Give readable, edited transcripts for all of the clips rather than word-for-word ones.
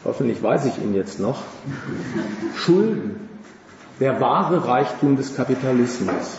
hoffentlich weiß ich ihn jetzt noch, Schulden, der wahre Reichtum des Kapitalismus.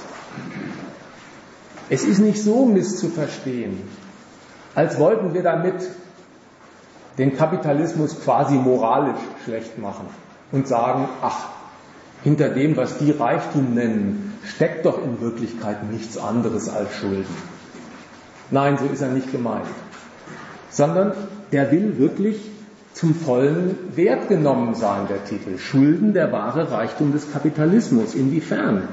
Es ist nicht so misszuverstehen, als wollten wir damit den Kapitalismus quasi moralisch schlecht machen und sagen, ach, hinter dem, was die Reichtum nennen, steckt doch in Wirklichkeit nichts anderes als Schulden. Nein, so ist er nicht gemeint. Sondern der will wirklich zum vollen Wert genommen sein, der Titel. Schulden, der wahre Reichtum des Kapitalismus. Inwiefern?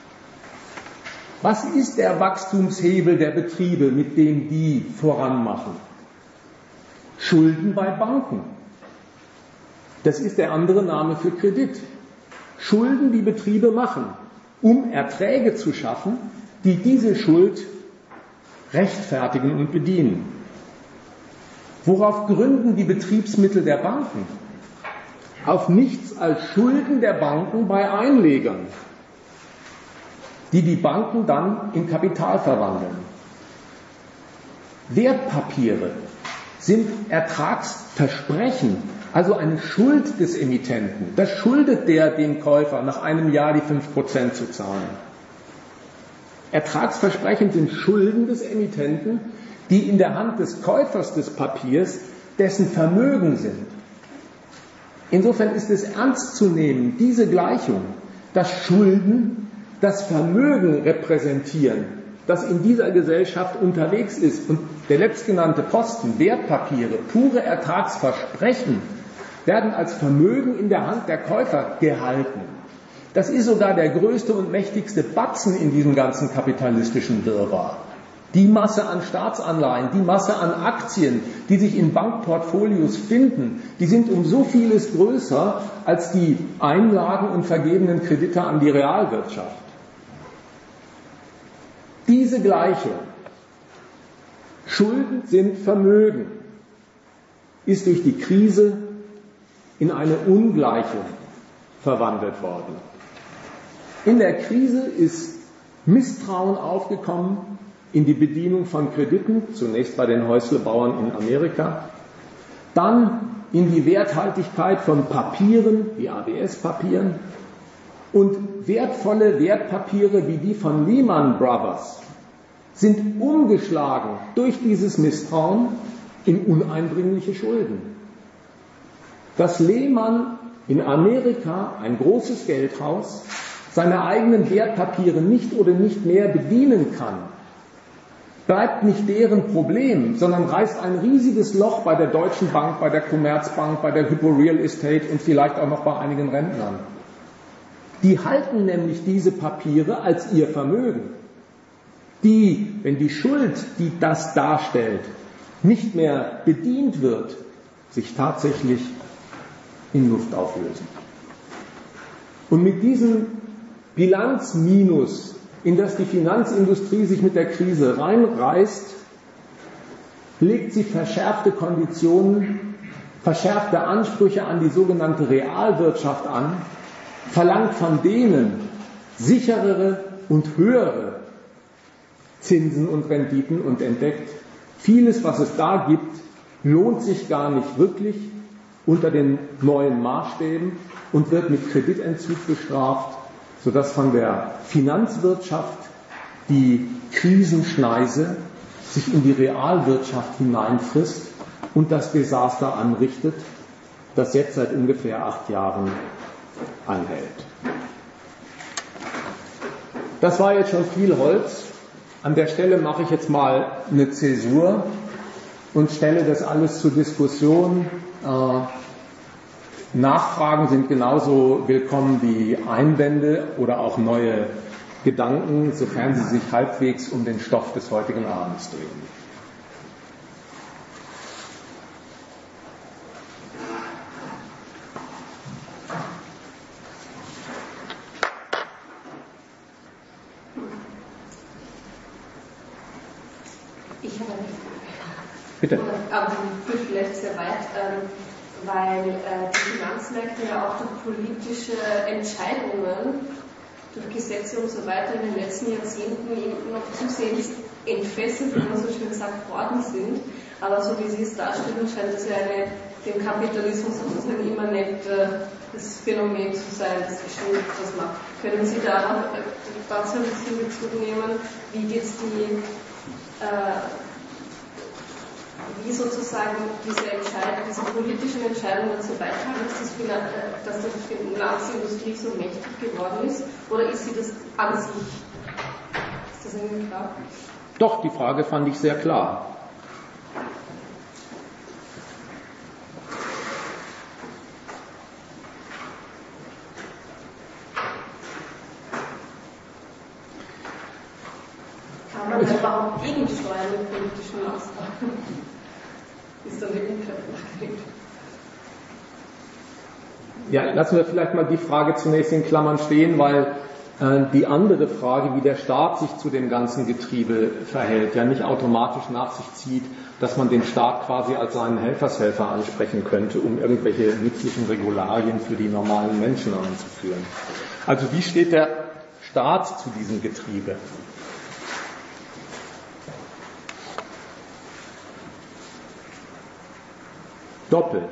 Was ist der Wachstumshebel der Betriebe, mit dem die voranmachen? Schulden bei Banken. Das ist der andere Name für Kredit. Schulden, die Betriebe machen, um Erträge zu schaffen, die diese Schuld rechtfertigen und bedienen. Worauf gründen die Betriebsmittel der Banken? Auf nichts als Schulden der Banken bei Einlegern, die die Banken dann in Kapital verwandeln. Wertpapiere sind Ertragsversprechen, also eine Schuld des Emittenten. Das schuldet der dem Käufer, nach einem Jahr die 5% zu zahlen. Ertragsversprechen sind Schulden des Emittenten, die in der Hand des Käufers des Papiers dessen Vermögen sind. Insofern ist es ernst zu nehmen, diese Gleichung, dass Schulden das Vermögen repräsentieren, das in dieser Gesellschaft unterwegs ist. Und der letztgenannte Posten, Wertpapiere, pure Ertragsversprechen, werden als Vermögen in der Hand der Käufer gehalten. Das ist sogar der größte und mächtigste Batzen in diesem ganzen kapitalistischen Wirrwarr. Die Masse an Staatsanleihen, die Masse an Aktien, die sich in Bankportfolios finden, die sind um so vieles größer als die Einlagen und vergebenen Kredite an die Realwirtschaft. Diese Gleichung, Schulden sind Vermögen, ist durch die Krise in eine Ungleichung verwandelt worden. In der Krise ist Misstrauen aufgekommen in die Bedienung von Krediten, zunächst bei den Häuslebauern in Amerika, dann in die Werthaltigkeit von Papieren, wie ABS-Papieren, und wertvolle Wertpapiere wie die von Lehman Brothers sind umgeschlagen durch dieses Misstrauen in uneinbringliche Schulden. Dass Lehman in Amerika, ein großes Geldhaus, seine eigenen Wertpapiere nicht oder nicht mehr bedienen kann, bleibt nicht deren Problem, sondern reißt ein riesiges Loch bei der Deutschen Bank, bei der Commerzbank, bei der Hypo Real Estate und vielleicht auch noch bei einigen Rentnern. Die halten nämlich diese Papiere als ihr Vermögen, die, wenn die Schuld, die das darstellt, nicht mehr bedient wird, sich tatsächlich in Luft auflösen. Und mit diesem Bilanzminus, in das die Finanzindustrie sich mit der Krise reinreißt, legt sie verschärfte Konditionen, verschärfte Ansprüche an die sogenannte Realwirtschaft an, verlangt von denen sicherere und höhere Zinsen und Renditen und entdeckt, vieles, was es da gibt, lohnt sich gar nicht wirklich unter den neuen Maßstäben und wird mit Kreditentzug bestraft, sodass von der Finanzwirtschaft die Krisenschneise sich in die Realwirtschaft hineinfrisst und das Desaster anrichtet, das jetzt seit ungefähr 8 Jahren anhält. Das war jetzt schon viel Holz. An der Stelle mache ich jetzt mal eine Zäsur und stelle das alles zur Diskussion. Nachfragen sind genauso willkommen wie Einwände oder auch neue Gedanken, sofern sie sich halbwegs um den Stoff des heutigen Abends drehen. Ich habe eine Frage. Bitte. Aber die führt vielleicht sehr weit, weil die Finanzmärkte ja auch durch politische Entscheidungen, durch Gesetze und so weiter in den letzten Jahrzehnten noch zusehends entfesselt, wie man so schön sagt, worden sind. Aber so wie Sie es darstellen, scheint das ja eine dem Kapitalismus sozusagen immanentes Phänomen zu sein, das bestimmt das macht. Können Sie da dazu ein bisschen Bezug nehmen, wie sozusagen diese politischen Entscheidungen dazu beitragen, dass die Finanzindustrie so mächtig geworden ist? Oder ist sie das an sich? Ist das Ihnen klar? Doch, die Frage fand ich sehr klar. Kann man überhaupt gegensteuern mit politischen Maßnahmen? Ist da wirklich nachgedacht? Ja, lassen wir vielleicht mal die Frage zunächst in Klammern stehen, weil die andere Frage, wie der Staat sich zu dem ganzen Getriebe verhält, ja nicht automatisch nach sich zieht, dass man den Staat quasi als seinen Helfershelfer ansprechen könnte, um irgendwelche nützlichen Regularien für die normalen Menschen einzuführen. Also wie steht der Staat zu diesem Getriebe? Doppelt.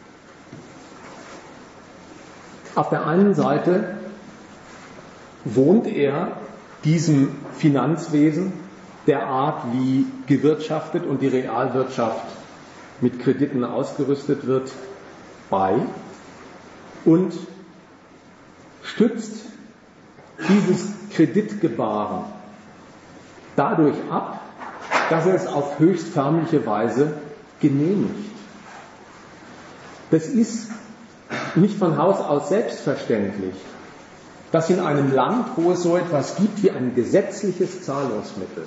Auf der einen Seite wohnt er diesem Finanzwesen, der Art, wie gewirtschaftet und die Realwirtschaft mit Krediten ausgerüstet wird, bei und stützt dieses Kreditgebaren dadurch ab, dass er es auf höchst förmliche Weise genehmigt. Das ist nicht von Haus aus selbstverständlich, dass in einem Land, wo es so etwas gibt wie ein gesetzliches Zahlungsmittel,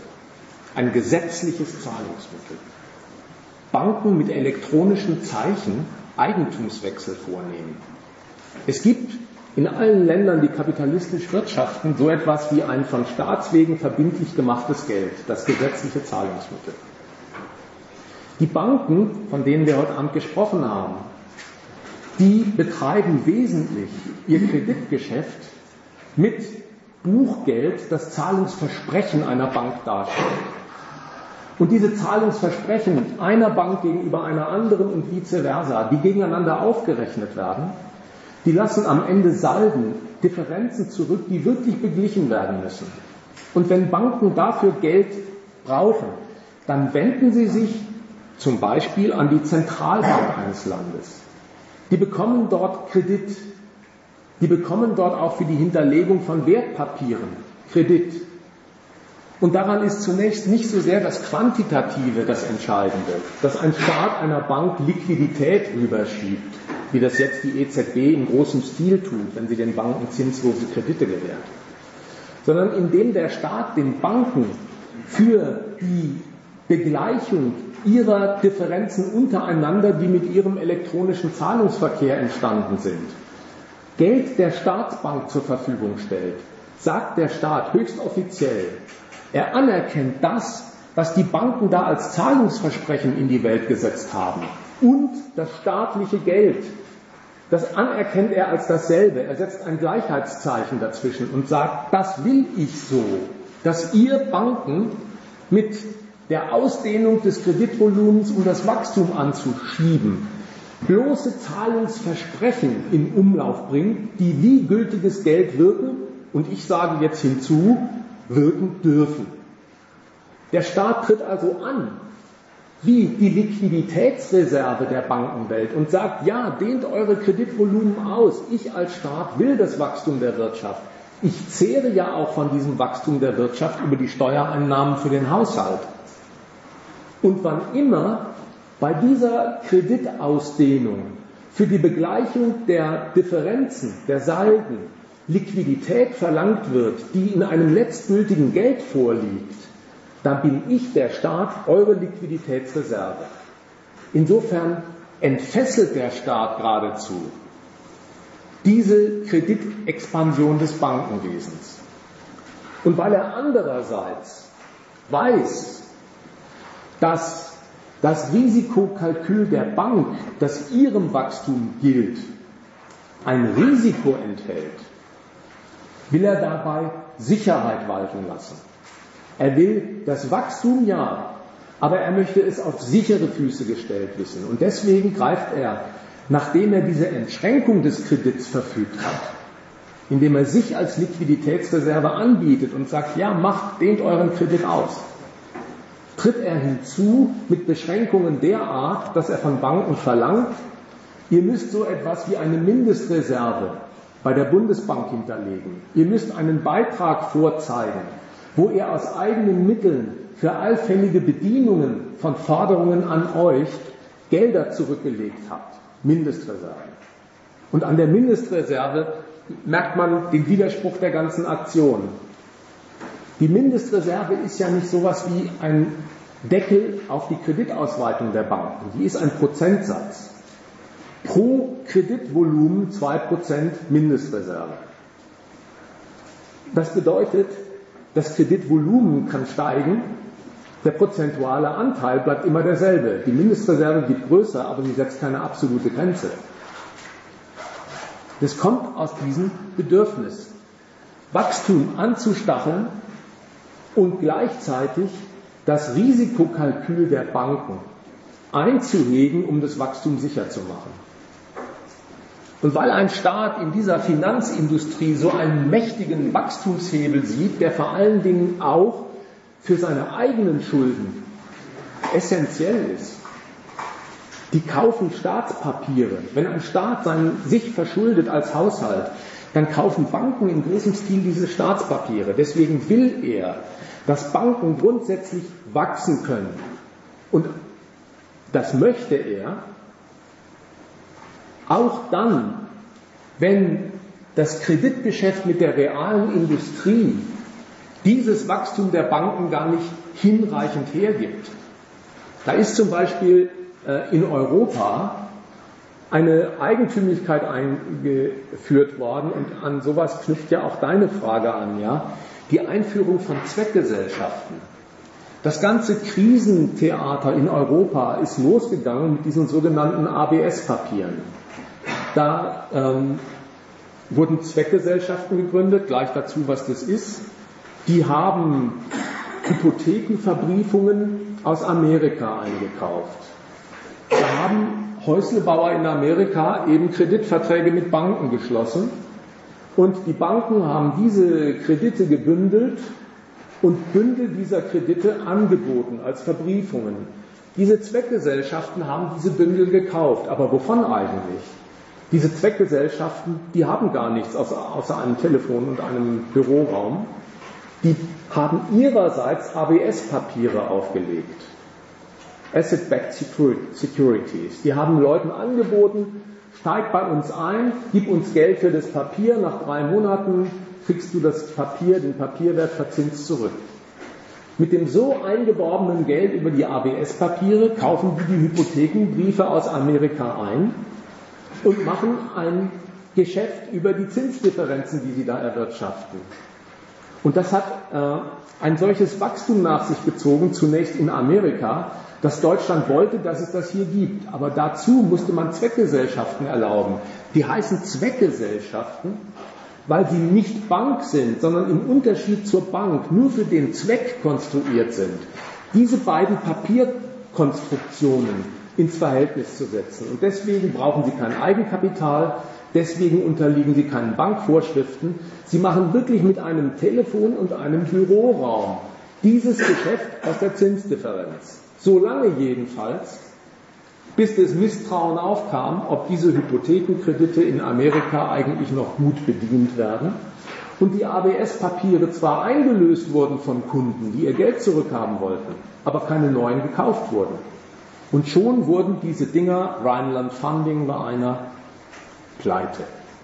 Banken mit elektronischen Zeichen Eigentumswechsel vornehmen. Es gibt in allen Ländern, die kapitalistisch wirtschaften, so etwas wie ein von Staatswegen verbindlich gemachtes Geld, das gesetzliche Zahlungsmittel. Die Banken, von denen wir heute Abend gesprochen haben, die betreiben wesentlich ihr Kreditgeschäft mit Buchgeld, das Zahlungsversprechen einer Bank darstellt. Und diese Zahlungsversprechen einer Bank gegenüber einer anderen und vice versa, die gegeneinander aufgerechnet werden, die lassen am Ende Salden, Differenzen zurück, die wirklich beglichen werden müssen. Und wenn Banken dafür Geld brauchen, dann wenden sie sich zum Beispiel an die Zentralbank eines Landes. Die bekommen dort Kredit. Die bekommen dort auch für die Hinterlegung von Wertpapieren Kredit. Und daran ist zunächst nicht so sehr das Quantitative das Entscheidende, dass ein Staat einer Bank Liquidität rüberschiebt, wie das jetzt die EZB in großem Stil tut, wenn sie den Banken zinslose Kredite gewährt, sondern indem der Staat den Banken für die Begleichung ihrer Differenzen untereinander, die mit ihrem elektronischen Zahlungsverkehr entstanden sind, Geld der Staatsbank zur Verfügung stellt, sagt der Staat höchst offiziell, er anerkennt das, was die Banken da als Zahlungsversprechen in die Welt gesetzt haben und das staatliche Geld, das anerkennt er als dasselbe. Er setzt ein Gleichheitszeichen dazwischen und sagt, das will ich so, dass ihr Banken mit der Ausdehnung des Kreditvolumens, um das Wachstum anzuschieben, bloße Zahlungsversprechen in Umlauf bringt, die wie gültiges Geld wirken und ich sage jetzt hinzu, wirken dürfen. Der Staat tritt also an, wie die Liquiditätsreserve der Bankenwelt und sagt, ja, dehnt eure Kreditvolumen aus, ich als Staat will das Wachstum der Wirtschaft. Ich zehre ja auch von diesem Wachstum der Wirtschaft über die Steuereinnahmen für den Haushalt. Und wann immer bei dieser Kreditausdehnung für die Begleichung der Differenzen, der Salden, Liquidität verlangt wird, die in einem letztgültigen Geld vorliegt, dann bin ich, der Staat, eure Liquiditätsreserve. Insofern entfesselt der Staat geradezu diese Kreditexpansion des Bankenwesens. Und weil er andererseits weiß, dass das Risikokalkül der Bank, das ihrem Wachstum gilt, ein Risiko enthält, will er dabei Sicherheit walten lassen. Er will das Wachstum ja Aber er möchte es auf sichere Füße gestellt wissen. Und deswegen greift er, nachdem er diese Entschränkung des Kredits verfügt hat, indem er sich als Liquiditätsreserve anbietet und sagt, ja, dehnt euren Kredit aus, tritt er hinzu mit Beschränkungen der Art, dass er von Banken verlangt, ihr müsst so etwas wie eine Mindestreserve bei der Bundesbank hinterlegen. Ihr müsst einen Beitrag vorzeigen, wo ihr aus eigenen Mitteln für allfällige Bedienungen von Forderungen an euch Gelder zurückgelegt habt. Mindestreserve. Und an der Mindestreserve merkt man den Widerspruch der ganzen Aktion. Die Mindestreserve ist ja nicht sowas wie ein Deckel auf die Kreditausweitung der Banken. Die ist ein Prozentsatz. Pro Kreditvolumen 2% Mindestreserve. Das bedeutet, das Kreditvolumen kann steigen, der prozentuale Anteil bleibt immer derselbe. Die Mindestreserve wird größer, aber sie setzt keine absolute Grenze. Das kommt aus diesem Bedürfnis, Wachstum anzustacheln und gleichzeitig das Risikokalkül der Banken einzuhegen, um das Wachstum sicher zu machen. Und weil ein Staat in dieser Finanzindustrie so einen mächtigen Wachstumshebel sieht, der vor allen Dingen auch für seine eigenen Schulden essentiell ist, die kaufen Staatspapiere. Wenn ein Staat sich verschuldet als Haushalt, dann kaufen Banken in großem Stil diese Staatspapiere. Deswegen will er, dass Banken grundsätzlich wachsen können. Und das möchte er auch dann, wenn das Kreditgeschäft mit der realen Industrie dieses Wachstum der Banken gar nicht hinreichend hergibt. Da ist zum Beispiel in Europa eine Eigentümlichkeit eingeführt worden und an sowas knüpft ja auch deine Frage an, ja? Die Einführung von Zweckgesellschaften. Das ganze Krisentheater in Europa ist losgegangen mit diesen sogenannten ABS-Papieren. Da wurden Zweckgesellschaften gegründet, gleich dazu, was das ist. Die haben Hypothekenverbriefungen aus Amerika eingekauft. Da haben Häuslebauer in Amerika eben Kreditverträge mit Banken geschlossen und die Banken haben diese Kredite gebündelt und Bündel dieser Kredite angeboten als Verbriefungen. Diese Zweckgesellschaften haben diese Bündel gekauft, aber wovon eigentlich? Diese Zweckgesellschaften, die haben gar nichts außer einem Telefon und einem Büroraum. Die haben ihrerseits ABS-Papiere aufgelegt. Asset-Backed Securities. Die haben Leuten angeboten, steig bei uns ein, gib uns Geld für das Papier, nach 3 Monaten kriegst du das Papier, den Papierwert verzinst zurück. Mit dem so eingeworbenen Geld über die ABS-Papiere kaufen die Hypothekenbriefe aus Amerika ein und machen ein Geschäft über die Zinsdifferenzen, die sie da erwirtschaften. Und das hat ein solches Wachstum nach sich gezogen, zunächst in Amerika, dass Deutschland wollte, dass es das hier gibt. Aber dazu musste man Zweckgesellschaften erlauben. Die heißen Zweckgesellschaften, weil sie nicht Bank sind, sondern im Unterschied zur Bank nur für den Zweck konstruiert sind, diese beiden Papierkonstruktionen ins Verhältnis zu setzen. Und deswegen brauchen sie kein Eigenkapital, deswegen unterliegen sie keinen Bankvorschriften. Sie machen wirklich mit einem Telefon und einem Büroraum dieses Geschäft aus der Zinsdifferenz. Solange jedenfalls, bis das Misstrauen aufkam, ob diese Hypothekenkredite in Amerika eigentlich noch gut bedient werden und die ABS-Papiere zwar eingelöst wurden von Kunden, die ihr Geld zurückhaben wollten, aber keine neuen gekauft wurden. Und schon wurden diese Dinger, Rhineland Funding war einer, pleite.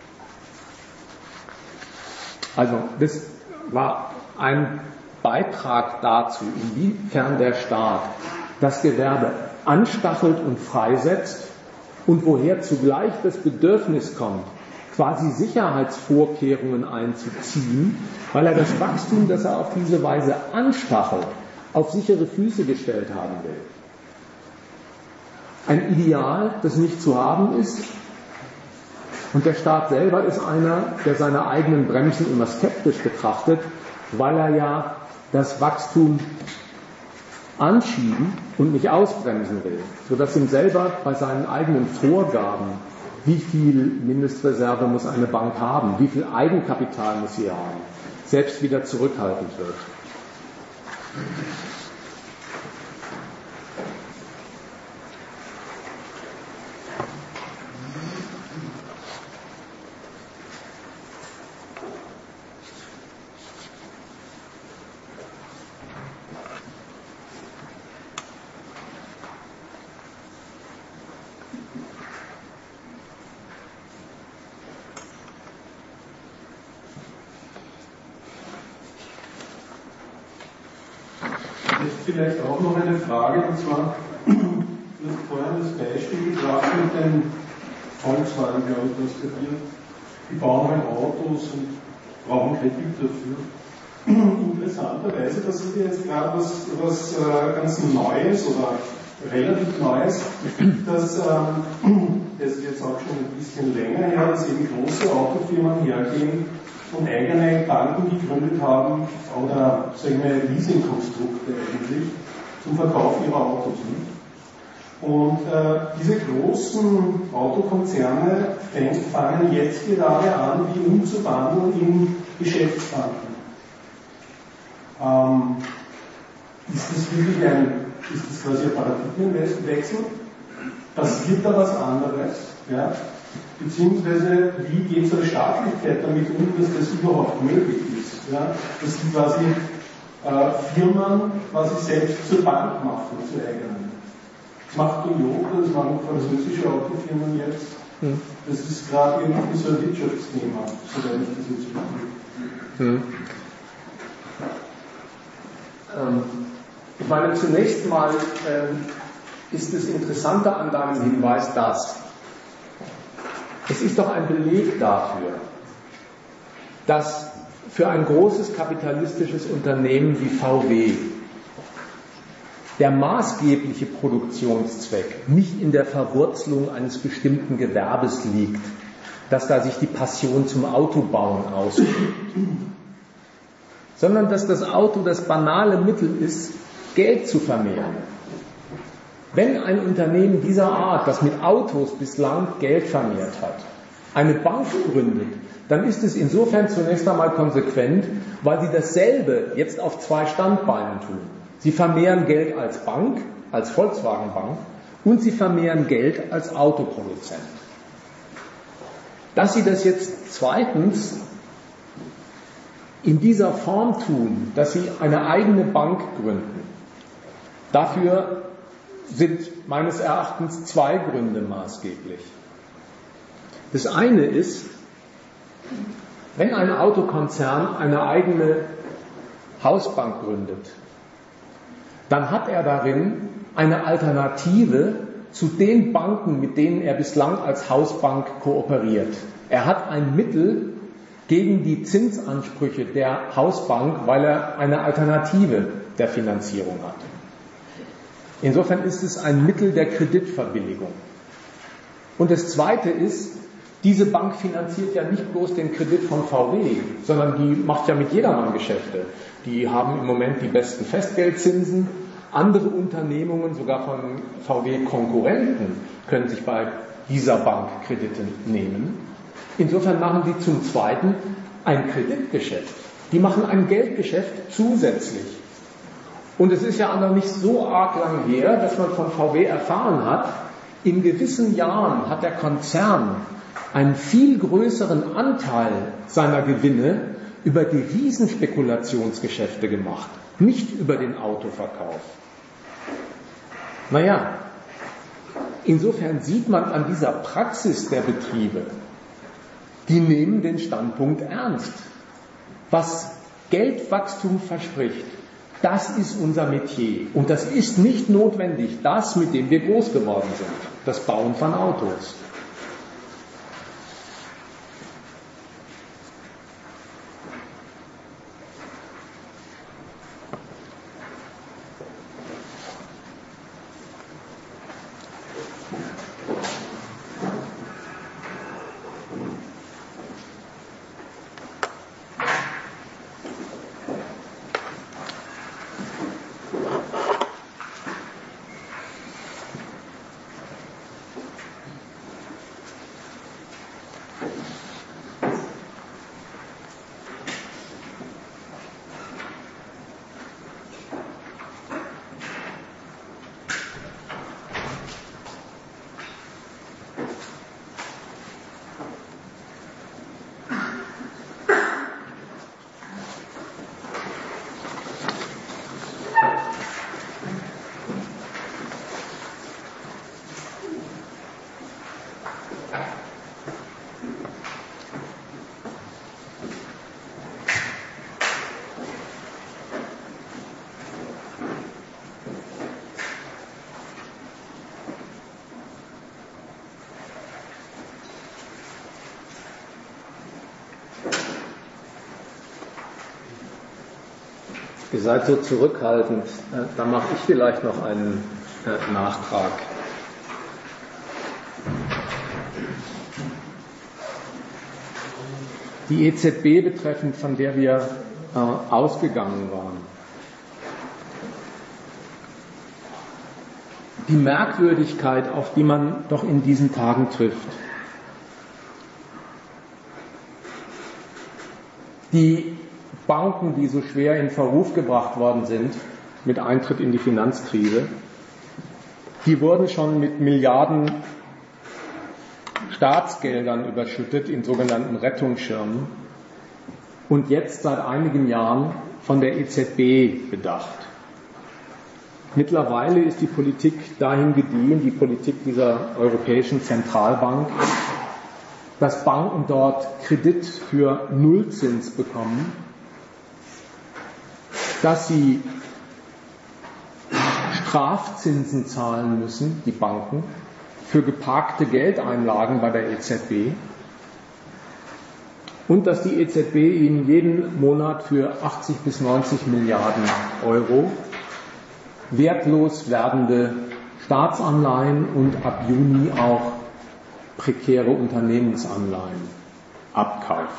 Also das war ein Beitrag dazu, inwiefern der Staat das Gewerbe anstachelt und freisetzt und woher zugleich das Bedürfnis kommt, quasi Sicherheitsvorkehrungen einzuziehen, weil er das Wachstum, das er auf diese Weise anstachelt, auf sichere Füße gestellt haben will. Ein Ideal, das nicht zu haben ist. Und der Staat selber ist einer, der seine eigenen Bremsen immer skeptisch betrachtet, weil er ja das Wachstum anschieben und nicht ausbremsen will, sodass ihm selber bei seinen eigenen Vorgaben, wie viel Mindestreserve muss eine Bank haben, wie viel Eigenkapital muss sie haben, selbst wieder zurückhaltend wird. Vielleicht auch noch eine Frage, und zwar, du hast vorhin das Beispiel gebracht mit den Volkswagen, glaube ich, transportiert. Die bauen halt Autos und brauchen Kredit dafür. Interessanterweise, das ist jetzt gerade was ganz Neues oder relativ Neues, dass das ist jetzt auch schon ein bisschen länger her, dass eben große Autofirmen hergehen und eigene Banken gegründet haben oder sagen wir Leasingkonstrukte eigentlich zum Verkauf ihrer Autos. Und diese großen Autokonzerne fangen jetzt gerade an, die umzuwandeln in Geschäftsbanken. Ist das quasi ein Paradigmenwechsel? Passiert da was anderes? Ja? Beziehungsweise, wie geht so eine Staatlichkeit damit um, dass das überhaupt möglich ist? Ja? Dass die quasi Firmen quasi selbst zur Bank machen, zur eigenen. Das macht Toyota, das machen französische Autofirmen jetzt. Das ist gerade irgendwie so ein Wirtschaftsthema, soweit ich das jetzt verstehe. Ich meine, zunächst mal ist das Interessante an deinem Hinweis das. Es ist doch ein Beleg dafür, dass für ein großes kapitalistisches Unternehmen wie VW der maßgebliche Produktionszweck nicht in der Verwurzelung eines bestimmten Gewerbes liegt, dass da sich die Passion zum Autobauen ausübt, sondern dass das Auto das banale Mittel ist, Geld zu vermehren. Wenn ein Unternehmen dieser Art, das mit Autos bislang Geld vermehrt hat, eine Bank gründet, dann ist es insofern zunächst einmal konsequent, weil sie dasselbe jetzt auf zwei Standbeinen tun. Sie vermehren Geld als Bank, als Volkswagen-Bank, und sie vermehren Geld als Autoproduzent. Dass sie das jetzt zweitens in dieser Form tun, dass sie eine eigene Bank gründen, dafür sind meines Erachtens zwei Gründe maßgeblich. Das eine ist, wenn ein Autokonzern eine eigene Hausbank gründet, dann hat er darin eine Alternative zu den Banken, mit denen er bislang als Hausbank kooperiert. Er hat ein Mittel gegen die Zinsansprüche der Hausbank, weil er eine Alternative der Finanzierung hat. Insofern ist es ein Mittel der Kreditverbilligung. Und das Zweite ist, diese Bank finanziert ja nicht bloß den Kredit von VW, sondern die macht ja mit jedermann Geschäfte. Die haben im Moment die besten Festgeldzinsen. Andere Unternehmungen, sogar von VW-Konkurrenten, können sich bei dieser Bank Kredite nehmen. Insofern machen die zum Zweiten ein Kreditgeschäft. Die machen ein Geldgeschäft zusätzlich. Und es ist ja auch noch nicht so arg lang her, dass man von VW erfahren hat, in gewissen Jahren hat der Konzern einen viel größeren Anteil seiner Gewinne über die Riesenspekulationsgeschäfte gemacht, nicht über den Autoverkauf. Naja, insofern sieht man an dieser Praxis der Betriebe, die nehmen den Standpunkt ernst. Was Geldwachstum verspricht, das ist unser Metier. Und das ist nicht notwendig das, mit dem wir groß geworden sind, das Bauen von Autos. Ihr seid so zurückhaltend, da mache ich vielleicht noch einen Nachtrag. Die EZB betreffend, von der wir ausgegangen waren. Die Merkwürdigkeit, auf die man doch in diesen Tagen trifft. Die Banken, die so schwer in Verruf gebracht worden sind mit Eintritt in die Finanzkrise, die wurden schon mit Milliarden Staatsgeldern überschüttet in sogenannten Rettungsschirmen und jetzt seit einigen Jahren von der EZB bedacht. Mittlerweile ist die Politik dahin gediehen, die Politik dieser Europäischen Zentralbank, dass Banken dort Kredit für Nullzins bekommen, dass sie Strafzinsen zahlen müssen, die Banken, für geparkte Geldeinlagen bei der EZB und dass die EZB ihnen jeden Monat für 80 bis 90 Milliarden Euro wertlos werdende Staatsanleihen und ab Juni auch prekäre Unternehmensanleihen abkauft.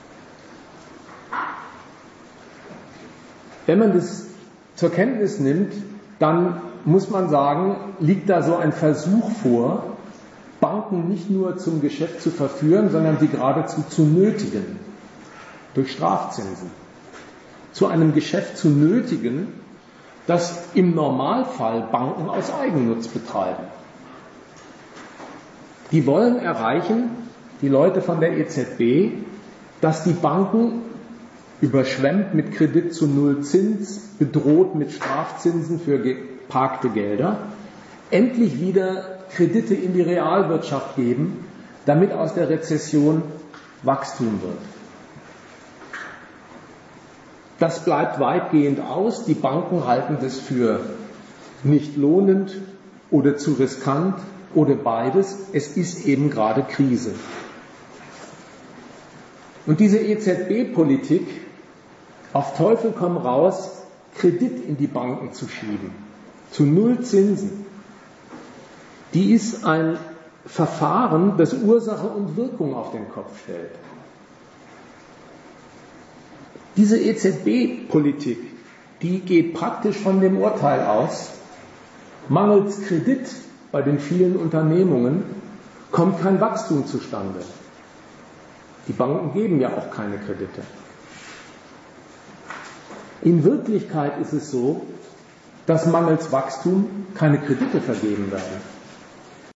Wenn man das zur Kenntnis nimmt, dann muss man sagen, liegt da so ein Versuch vor, Banken nicht nur zum Geschäft zu verführen, sondern sie geradezu zu nötigen, durch Strafzinsen, zu einem Geschäft zu nötigen, das im Normalfall Banken aus Eigennutz betreiben. Die wollen erreichen, die Leute von der EZB, dass die Banken überschwemmt mit Kredit zu Nullzins, bedroht mit Strafzinsen für geparkte Gelder, endlich wieder Kredite in die Realwirtschaft geben, damit aus der Rezession Wachstum wird. Das bleibt weitgehend aus. Die Banken halten das für nicht lohnend oder zu riskant oder beides. Es ist eben gerade Krise. Und diese EZB-Politik, auf Teufel komm raus, Kredit in die Banken zu schieben, zu Nullzinsen, die ist ein Verfahren, das Ursache und Wirkung auf den Kopf stellt. Diese EZB-Politik, die geht praktisch von dem Urteil aus, mangels Kredit bei den vielen Unternehmungen kommt kein Wachstum zustande. Die Banken geben ja auch keine Kredite. In Wirklichkeit ist es so, dass mangels Wachstum keine Kredite vergeben werden.